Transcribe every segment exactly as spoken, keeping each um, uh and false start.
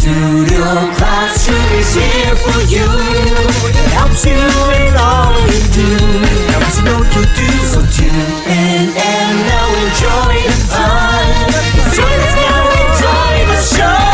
Studio Classroom is here for you. It helps you in all you do. Helps you know what you do. So tune in and now enjoy the fun. Join us now, enjoy the show.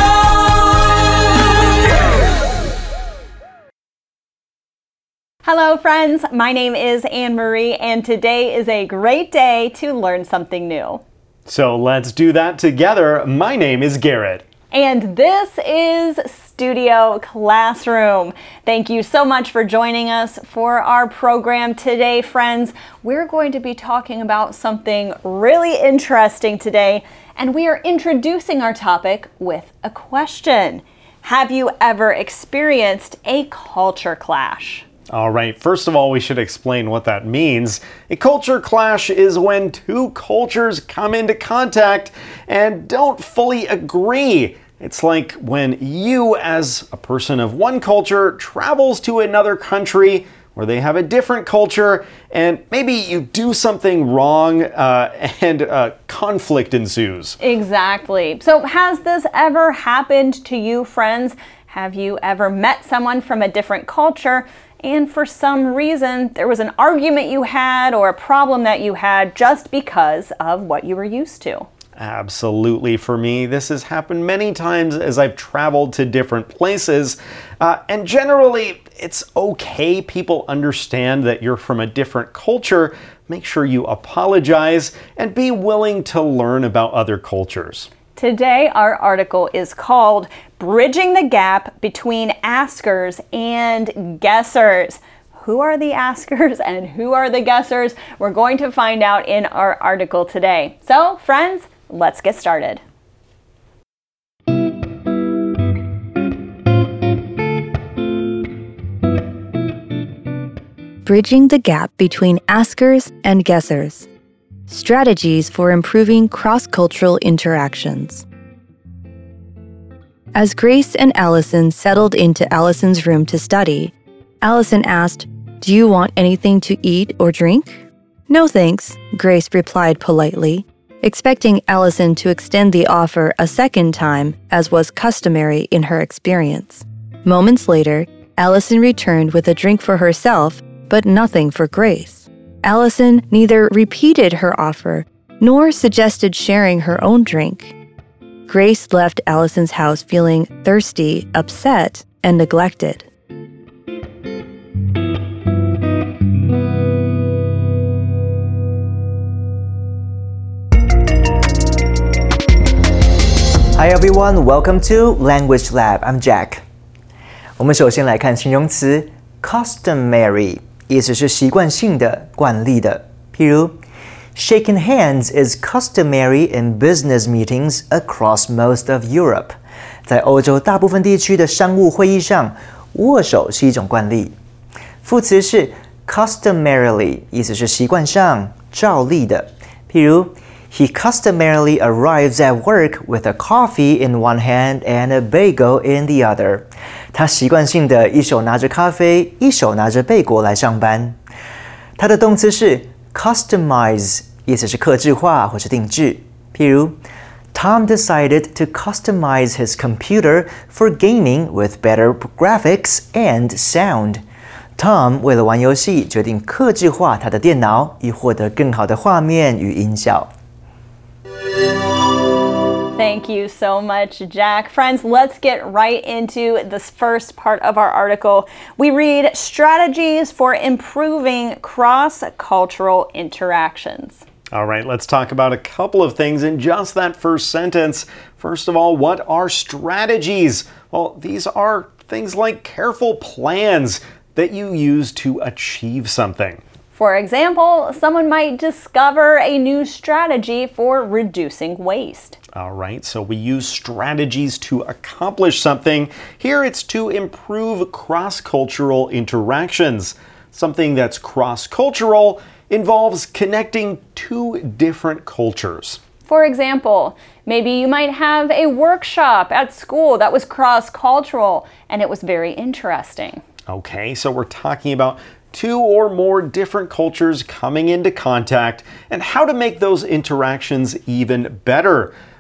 Hello friends, my name is Anne Marie and today is a great day to learn something new. So let's do that together. My name is Garrett. And this is Studio Classroom. Thank you so much for joining us for our program today, friends. We're going to be talking about something really interesting today, and we are introducing our topic with a question. Have you ever experienced a culture clash? All right, first of all, we should explain what that means. A culture clash is when two cultures come into contact and don't fully agree. It's like when you, as a person of one culture, travels to another country where they have a different culture, and maybe you do something wrong uh, and uh, conflict ensues. Exactly. So has this ever happened to you, friends? Have you ever met someone from a different culture and for some reason there was an argument you had or a problem that you had just because of what you were used to? Absolutely. For me, this has happened many times as I've traveled to different places. Uh, and generally, it's okay. People understand that you're from a different culture. Make sure you apologize and be willing to learn about other cultures. Today, our article is called Bridging the Gap Between Askers and Guessers. Who are the askers and who are the guessers? We're going to find out in our article today. So, friends, let's get started. Bridging the Gap Between Askers and Guessers. Strategies for Improving Cross-Cultural Interactions. As Grace and Allison settled into Allison's room to study, Allison asked, "Do you want anything to eat or drink?" "No, thanks," Grace replied politely, expecting Allison to extend the offer a second time, as was customary in her experience. Moments later, Allison returned with a drink for herself, but nothing for Grace. Allison neither repeated her offer nor suggested sharing her own drink. Grace left Allison's house feeling thirsty, upset, and neglected. Hi everyone, welcome to Language Lab. I'm Jack. 我们首先来看形容词 customary， 意思是习惯性的、惯例的。譬如 shaking hands is customary in business meetings across most of Europe. 在欧洲大部分地区的商务会议上，握手是一种惯例。副词是 customarily， 意思是习惯上、照例的。譬如He customarily arrives at work with a coffee in one hand and a bagel in the other. 他习惯性的一手拿着咖啡，一手拿着贝果来上班。它的动词是 customize， 意思是客制化或是定制。譬如 Tom decided to customize his computer for gaming with better graphics and sound. Tom 为了玩游戏，决定客制化他的电脑，以获得更好的画面与音效。 Thank you so much, Jack. Friends, let's get right into this first part of our article. We read strategies for improving cross-cultural interactions. All right, let's talk about a couple of things in just that first sentence. First of all, what are strategies? Well, these are things like careful plans that you use to achieve something. For example, someone might discover a new strategy for reducing waste. All right, so we use strategies to accomplish something. Here it's to improve cross-cultural interactions. Something that's cross-cultural involves connecting two different cultures. For example, maybe you might have a workshop at school that was cross-cultural and it was very interesting. Okay, so we're talking about two or more different cultures coming into contact and how to make those interactions even better.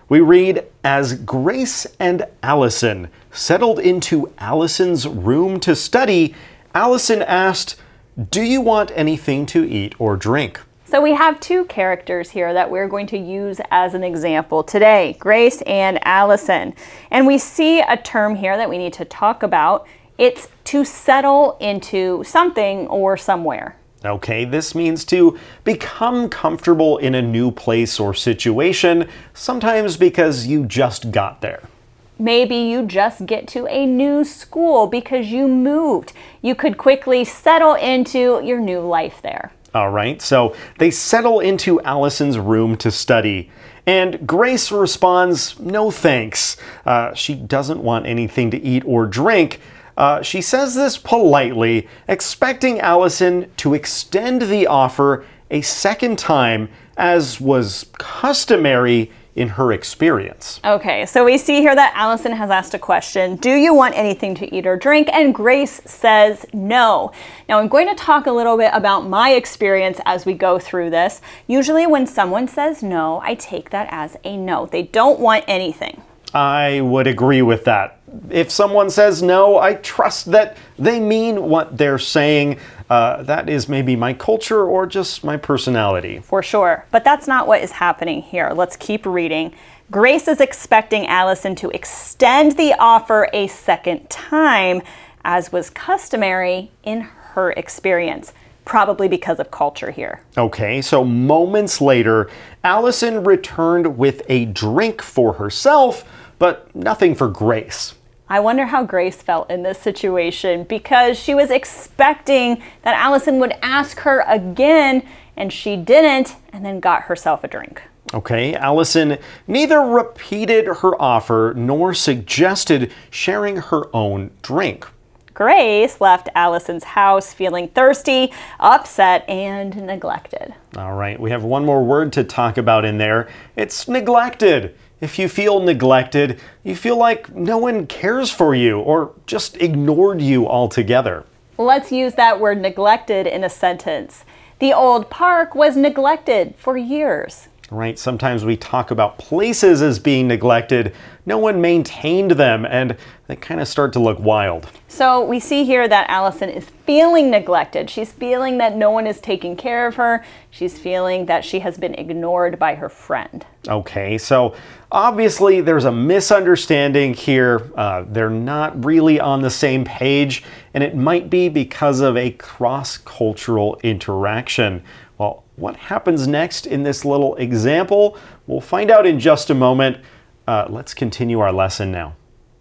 We read, as Grace and Allison settled into Allison's room to study, Allison asked, "Do you want anything to eat or drink?" So we have two characters here that we're going to use as an example today, Grace and Allison. And we see a term here that we need to talk about. It's to settle into something or somewhere. Okay, this means to become comfortable in a new place or situation, sometimes because you just got there. Maybe you just get to a new school because you moved. You could quickly settle into your new life there. All right, so they settle into Allison's room to study. And Grace responds, no thanks. Uh, she doesn't want anything to eat or drink. Uh, she says this politely, expecting Allison to extend the offer a second time, as was customary in her experience. Okay, so we see here that Allison has asked a question, do you want anything to eat or drink? And Grace says no. Now I'm going to talk a little bit about my experience as we go through this. Usually when someone says no, I take that as a no. They don't want anything. I would agree with that. If someone says no, I trust that they mean what they're saying. Uh, that is maybe my culture or just my personality. For sure. But that's not what is happening here. Let's keep reading. Grace is expecting Allison to extend the offer a second time, as was customary in her experience. Probably because of culture here. Okay, so moments later, Allison returned with a drink for herself, but nothing for Grace. I wonder how Grace felt in this situation, because she was expecting that Allison would ask her again, and she didn't, and then got herself a drink. Okay, Allison neither repeated her offer nor suggested sharing her own drink. Grace left Allison's house feeling thirsty, upset, and neglected. All right, we have one more word to talk about in there. It's neglected. If you feel neglected, you feel like no one cares for you or just ignored you altogether. Let's use that word neglected in a sentence. The old park was neglected for years. Right, sometimes we talk about places as being neglected. No one maintained them, and they kind of start to look wild. So we see here that Allison is feeling neglected. She's feeling that no one is taking care of her. She's feeling that she has been ignored by her friend. Okay, so obviously there's a misunderstanding here. Uh, they're not really on the same page, and it might be because of a cross-cultural interaction. Well, what happens next in this little example? We'll find out in just a moment. Uh, let's continue our lesson now.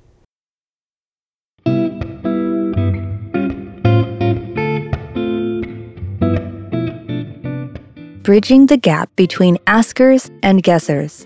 Bridging the gap between askers and guessers.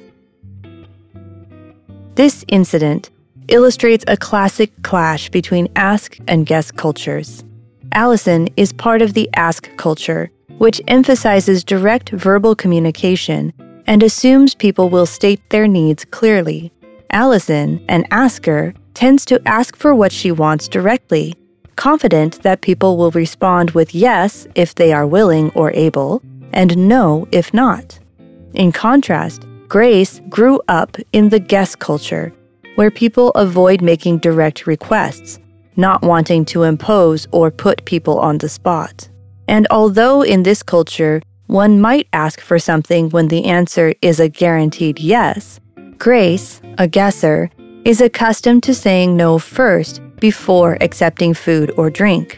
This incident illustrates a classic clash between ask and guess cultures. Allison is part of the ask culture, which emphasizes direct verbal communication and assumes people will state their needs clearly. Allison, an asker, tends to ask for what she wants directly, confident that people will respond with yes if they are willing or able, and no if not. In contrast, Grace grew up in the guess culture, where people avoid making direct requests, not wanting to impose or put people on the spot. And although in this culture, one might ask for something when the answer is a guaranteed yes, Grace, a guesser, is accustomed to saying no first before accepting food or drink.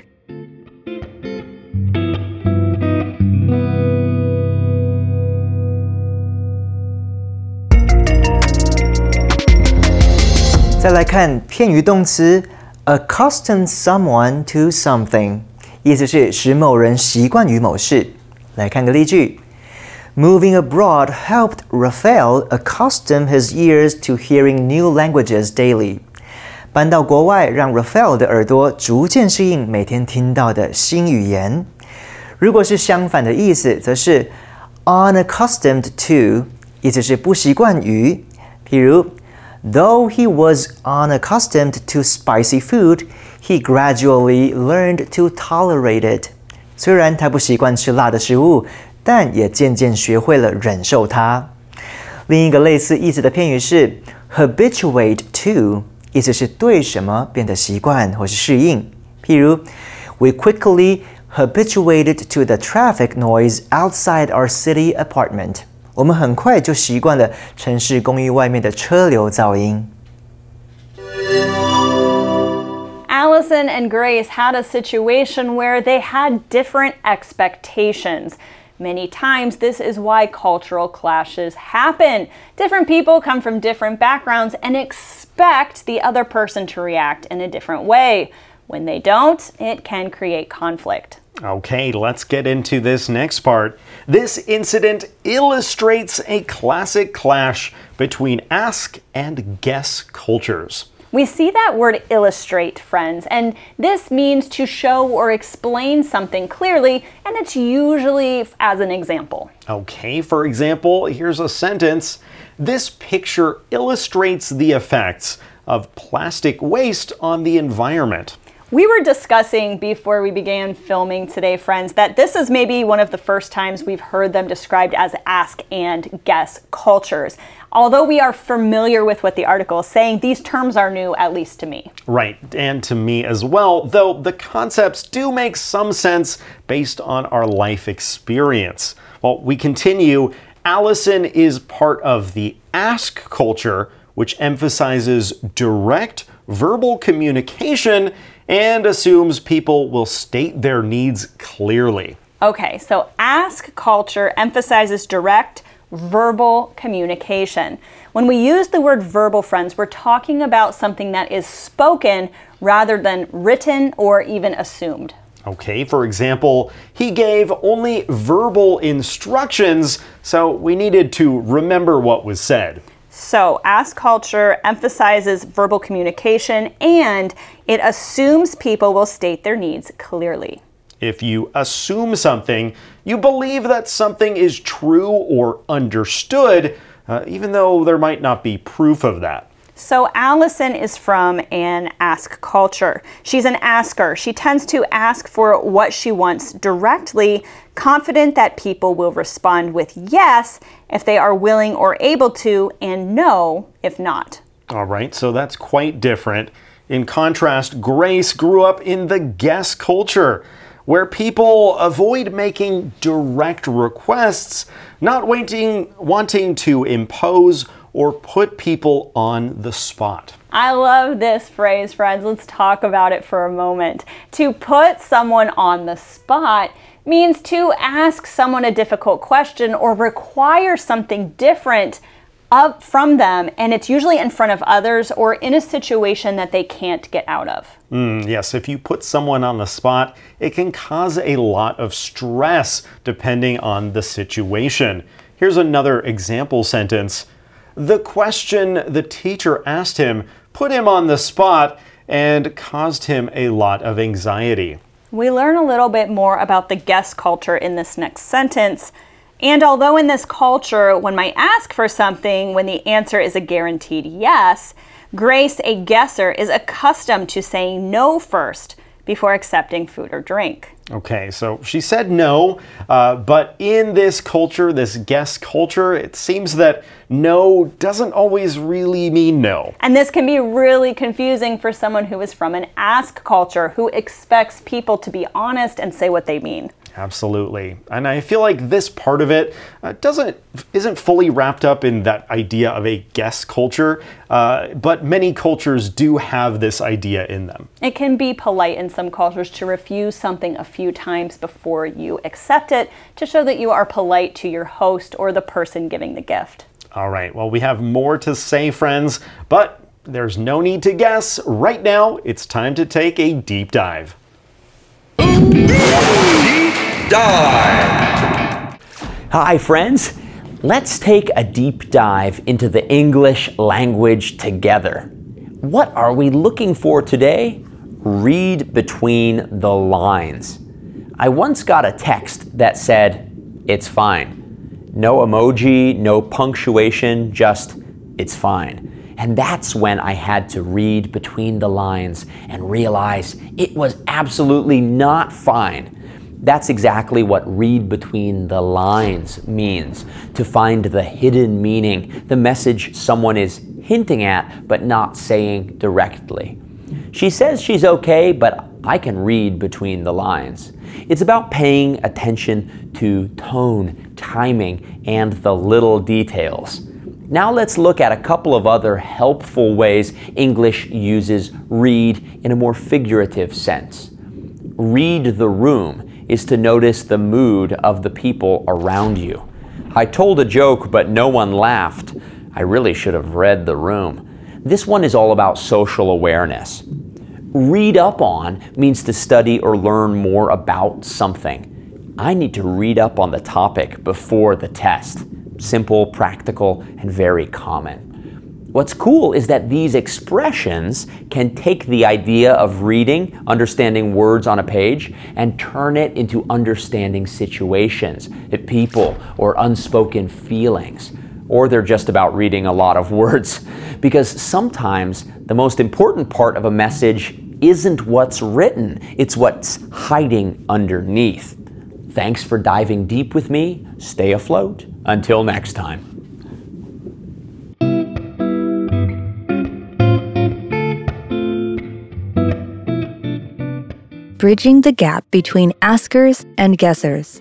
再来看片语动词 accustom someone to something， 意思是使某人习惯于某事。来看个例句 ：Moving abroad helped Raphael accustom his ears to hearing new languages daily。搬到国外让 Raphael 的耳朵逐渐适应每天听到的新语言。如果是相反的意思，则是 unaccustomed to， 意思是不习惯于。譬如 Though he was unaccustomed to spicy food, he gradually learned to tolerate it. 虽然他不习惯吃辣的食物，但也渐渐学会了忍受它。 另一个类似意思的片语是 habituate to， 意思是对什么变得习惯或是适应。譬如 We quickly habituated to the traffic noise outside our city apartment. 我们很快就习惯了城市公寓外面的车流噪音。 Allison and Grace had a situation where they had different expectations. Many times, this is why cultural clashes happen. Different people come from different backgrounds and expect the other person to react in a different way. When they don't, it can create conflict. Okay, let's get into this next part. This incident illustrates a classic clash between ask and guess cultures. We see that word illustrate, friends, and this means to show or explain something clearly, and it's usually as an example. Okay, for example, here's a sentence. This picture illustrates the effects of plastic waste on the environment. We were discussing before we began filming today, friends, that this is maybe one of the first times we've heard them described as ask and guess cultures. Although we are familiar with what the article is saying, these terms are new, at least to me. Right, and to me as well, though the concepts do make some sense based on our life experience. Well, we continue. Allison is part of the ask culture, which emphasizes direct verbal communication and assumes people will state their needs clearly. Okay, so ask culture emphasizes direct verbal communication. When we use the word verbal, friends, we're talking about something that is spoken rather than written or even assumed. Okay, for example, he gave only verbal instructions, so we needed to remember what was said. So, ask culture emphasizes verbal communication and it assumes people will state their needs clearly. If you assume something, you believe that something is true or understood, uh, even though there might not be proof of that. So Allison is from an ask culture. She's an asker. She tends to ask for what she wants directly, confident that people will respond with yes if they are willing or able to, and no if not. All right, so that's quite different. In contrast, Grace grew up in the guess culture, where people avoid making direct requests, not waiting, wanting to impose or put people on the spot. I love this phrase, friends. Let's talk about it for a moment. To put someone on the spot means to ask someone a difficult question or require something different up from them, and it's usually in front of others or in a situation that they can't get out of. Mm, yes, if you put someone on the spot, it can cause a lot of stress depending on the situation. Here's another example sentence. The question the teacher asked him put him on the spot and caused him a lot of anxiety. We learn a little bit more about the guess culture in this next sentence. And although in this culture, one might ask for something when the answer is a guaranteed yes, Grace, a guesser, is accustomed to saying no first before accepting food or drink. Okay, so she said no, uh, but in this culture, this guess culture, it seems that no doesn't always really mean no. And this can be really confusing for someone who is from an ask culture, who expects people to be honest and say what they mean. Absolutely. And I feel like this part of it uh, doesn't isn't fully wrapped up in that idea of a guess culture, uh, but many cultures do have this idea in them. It can be polite in some cultures to refuse something a few times before you accept it, to show that you are polite to your host or the person giving the gift. All right, well, we have more to say, friends, but there's no need to guess. Right now, it's time to take a deep dive. Dive. Hi, friends. Let's take a deep dive into the English language together. What are we looking for today? Read between the lines. I once got a text that said, "It's fine." No emoji, no punctuation, just, "It's fine." And that's when I had to read between the lines and realize it was absolutely not fine. That's exactly what read between the lines means, to find the hidden meaning, the message someone is hinting at but not saying directly. She says she's okay, but I can read between the lines. It's about paying attention to tone, timing, and the little details. Now let's look at a couple of other helpful ways English uses read in a more figurative sense. Read the room is to notice the mood of the people around you. I told a joke, but no one laughed. I really should have read the room. This one is all about social awareness. Read up on means to study or learn more about something. I need to read up on the topic before the test. Simple, practical, and very common. What's cool is that these expressions can take the idea of reading, understanding words on a page, and turn it into understanding situations, people, or unspoken feelings. Or they're just about reading a lot of words. Because sometimes the most important part of a message isn't what's written, it's what's hiding underneath. Thanks for diving deep with me. Stay afloat. Until next time. Bridging the gap between askers and guessers.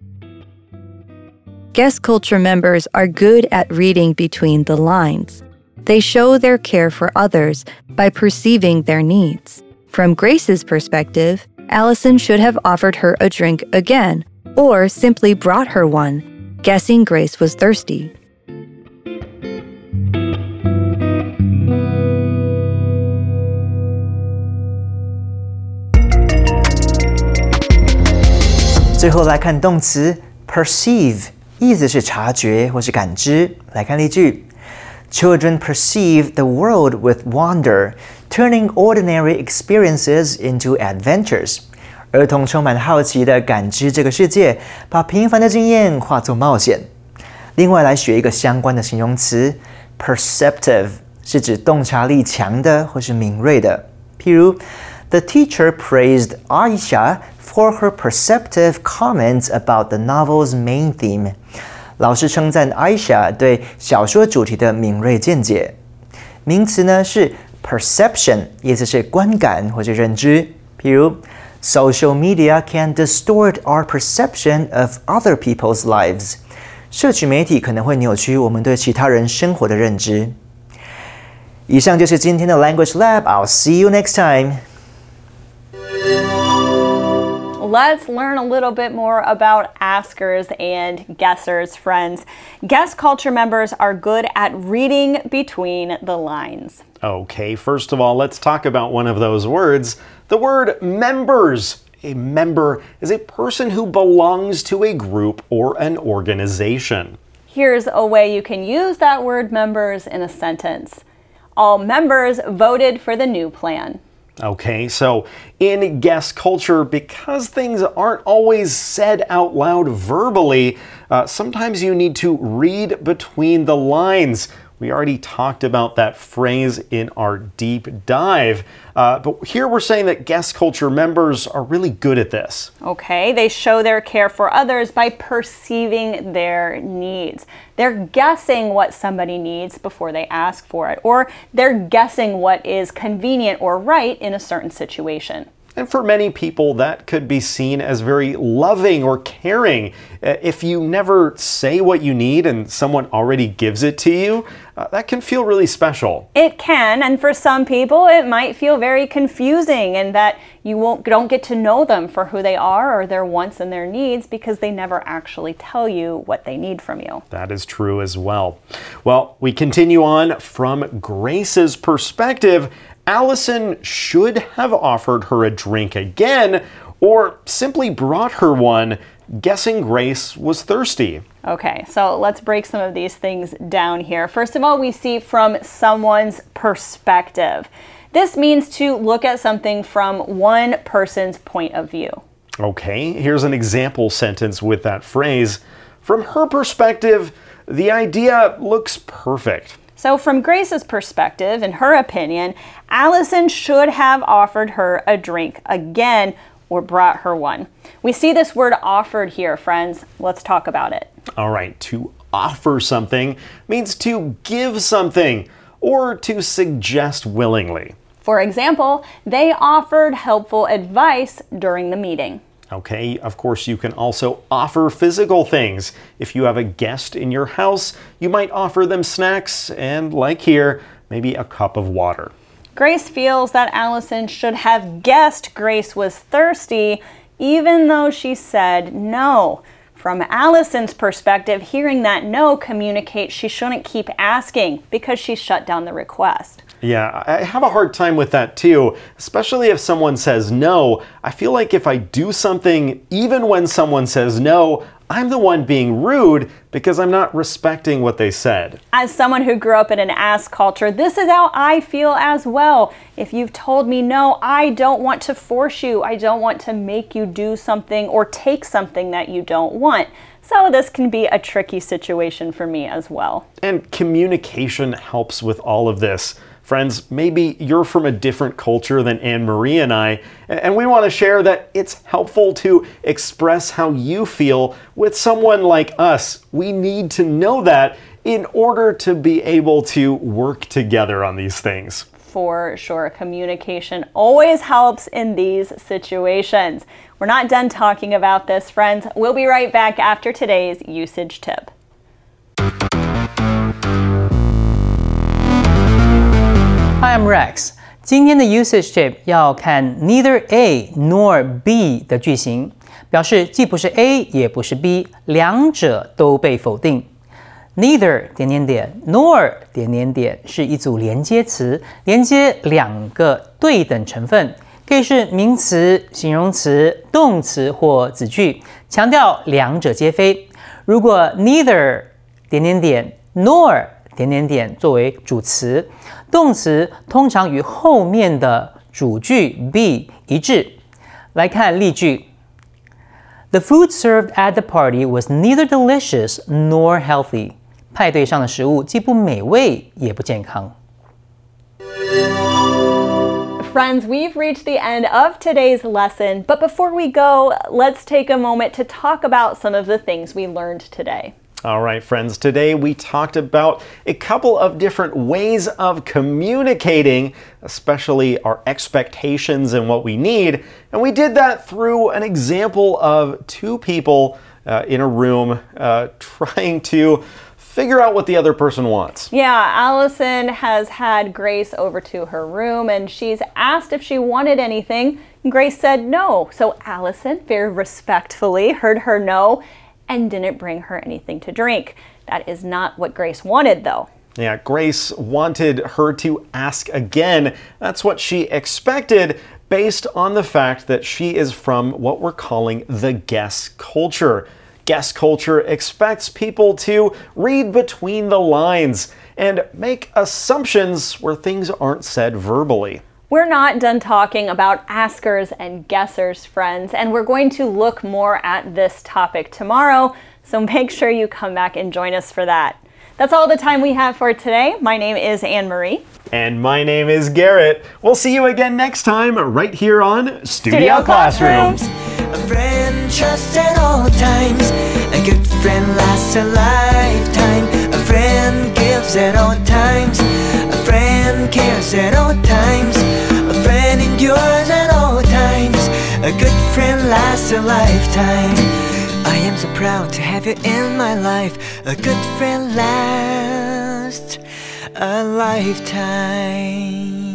Guest culture members are good at reading between the lines. They show their care for others by perceiving their needs. From Grace's perspective, Allison should have offered her a drink again, or simply brought her one, guessing Grace was thirsty. "最后来看动词 perceive， 意思是察觉或是感知。来看例句 ：Children perceive the world with wonder, turning ordinary experiences into adventures. 儿童充满好奇地感知这个世界，把平凡的经验化作冒险。另外来学一个相关的形容词 perceptive， 是指洞察力强的或是敏锐的。譬如 The teacher praised Aisha for her perceptive comments about the novel's main theme. 老师称赞 Aisha 对小说主题的敏锐见解。名词呢是 perception， 意思是观感或者认知。譬如 Social media can distort our perception of other people's lives. 社群媒体可能会扭曲我们对其他人生活的认知。以上就是今天的 Language Lab. I'll see you next time. Let's learn a little bit more about askers and guessers, friends. Guest culture members are good at reading between the lines. Okay, first of all, let's talk about one of those words, the word members. A member is a person who belongs to a group or an organization. Here's a way you can use that word members in a sentence. All members voted for the new plan. Okay, so in guest culture, because things aren't always said out loud verbally, uh, sometimes you need to read between the lines. We already talked about that phrase in our deep dive, uh, but here we're saying that guest culture members are really good at this. Okay, they show their care for others by perceiving their needs. They're guessing what somebody needs before they ask for it, or they're guessing what is convenient or right in a certain situation. And for many people, that could be seen as very loving or caring. If you never say what you need and someone already gives it to you, uh, that can feel really special. It can, and for some people, it might feel very confusing and that you won't, don't get to know them for who they are or their wants and their needs because they never actually tell you what they need from you. That is true as well. Well, we continue on from Grace's perspective. Allison should have offered her a drink again or simply brought her one, guessing Grace was thirsty. Okay, so let's break some of these things down here. First of all, we see from someone's perspective. This means to look at something from one person's point of view. Okay, here's an example sentence with that phrase. From her perspective, the idea looks perfect. So from Grace's perspective, in her opinion, Allison should have offered her a drink again or brought her one. We see this word offered here, friends. Let's talk about it. All right, to offer something means to give something or to suggest willingly. For example, they offered helpful advice during the meeting. Okay, of course, you can also offer physical things. If you have a guest in your house, you might offer them snacks and, like here, maybe a cup of water. Grace feels that Allison should have guessed Grace was thirsty, even though she said no. From Allison's perspective, hearing that no communicates she shouldn't keep asking because she shut down the request. Yeah, I have a hard time with that too, especially if someone says no. I feel like if I do something, even when someone says no, I'm the one being rude because I'm not respecting what they said. As someone who grew up in an ask culture, this is how I feel as well. If you've told me no, I don't want to force you. I don't want to make you do something or take something that you don't want. So this can be a tricky situation for me as well. And communication helps with all of this. Friends, maybe you're from a different culture than Anne-Marie and I, and we want to share that it's helpful to express how you feel with someone like us. We need to know that in order to be able to work together on these things. For sure, communication always helps in these situations. We're not done talking about this, friends. We'll be right back after today's usage tip. Hi, I'm Rex. 今天的 usage tip 要看 neither A nor B 的句型，表示既不是 A 也不是 B， 两者都被否定。Neither 点点点 nor 点点点是一组连接词，连接两个对等成分，可以是名词、形容词、动词或子句，强调两者皆非。如果 neither 点点点 nor 点点点作为主词，动词通常与后面的主句 be 一致。来看例句 ：The food served at the party was neither delicious nor healthy. 派对上的食物既不美味也不健康。 Friends, we've reached the end of today's lesson, but before we go, let's take a moment to talk about some of the things we learned today. All right, friends, today we talked about a couple of different ways of communicating, especially our expectations and what we need. And we did that through an example of two people uh, in a room uh, trying to figure out what the other person wants. Yeah, Allison has had Grace over to her room and she's asked if she wanted anything. Grace said no. So Allison very respectfully heard her no and didn't bring her anything to drink. That is not what Grace wanted, though. Yeah, Grace wanted her to ask again. That's what she expected based on the fact that she is from what we're calling the guess culture. Guess culture expects people to read between the lines and make assumptions where things aren't said verbally. We're not done talking about askers and guessers, friends, and we're going to look more at this topic tomorrow, so make sure you come back and join us for that. That's all the time we have for today. My name is Anne-Marie. And my name is Garrett. We'll see you again next time right here on Studio, Studio Classroom. Classroom. A friend trusts at all times. A good friend lasts a lifetime. A friend gives at all times. A friend cares at all times. A friend endures at all times. A good friend lasts a lifetime. I am so proud to have you in my life. A good friend lasts a lifetime.